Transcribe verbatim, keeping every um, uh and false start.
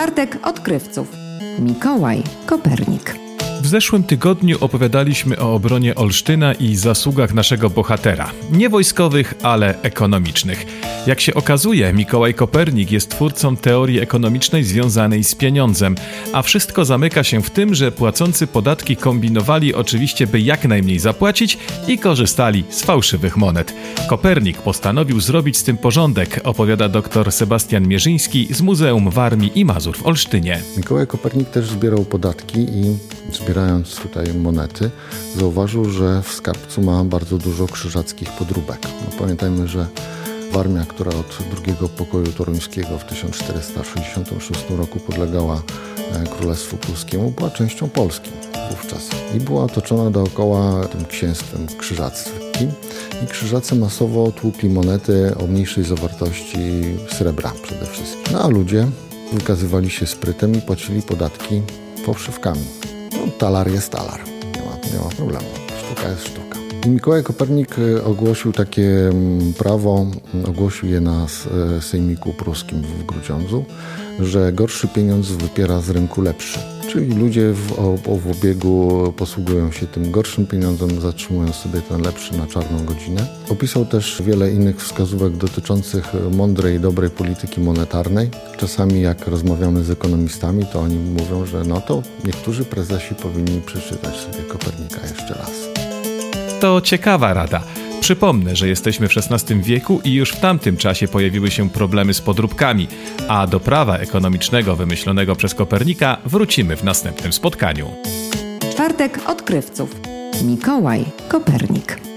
Czwartek odkrywców. Mikołaj Kopernik. W zeszłym tygodniu opowiadaliśmy o obronie Olsztyna i zasługach naszego bohatera. Nie wojskowych, ale ekonomicznych. Jak się okazuje, Mikołaj Kopernik jest twórcą teorii ekonomicznej związanej z pieniądzem, a wszystko zamyka się w tym, że płacący podatki kombinowali oczywiście, by jak najmniej zapłacić i korzystali z fałszywych monet. Kopernik postanowił zrobić z tym porządek, opowiada dr Sebastian Mierzyński z Muzeum Warmii i Mazur w Olsztynie. Mikołaj Kopernik też zbierał podatki i zbierając tutaj monety, zauważył, że w skarbcu ma bardzo dużo krzyżackich podróbek. No, pamiętajmy, że Warmia, która od drugiego pokoju toruńskiego w tysiąc czterysta sześćdziesiątym szóstym roku podlegała Królestwu Pruskiemu, była częścią Polski wówczas i była otoczona dookoła tym księstwem krzyżackim i krzyżacy masowo tłukli monety o mniejszej zawartości srebra przede wszystkim. No a ludzie wykazywali się sprytem i płacili podatki fałszywkami. No, talar jest talar, nie ma, nie ma problemu, sztuka jest sztuka. I Mikołaj Kopernik ogłosił takie prawo, ogłosił je na sejmiku pruskim w Grudziądzu, że gorszy pieniądz wypiera z rynku lepszy. Czyli ludzie w, w obiegu posługują się tym gorszym pieniądzem, zatrzymują sobie ten lepszy na czarną godzinę. Opisał też wiele innych wskazówek dotyczących mądrej i dobrej polityki monetarnej. Czasami jak rozmawiamy z ekonomistami, to oni mówią, że no to niektórzy prezesi powinni przeczytać sobie Kopernika jeszcze raz. To ciekawa rada. Przypomnę, że jesteśmy w szesnastym wieku i już w tamtym czasie pojawiły się problemy z podróbkami, a do prawa ekonomicznego wymyślonego przez Kopernika wrócimy w następnym spotkaniu. Czwartek odkrywców. Mikołaj Kopernik.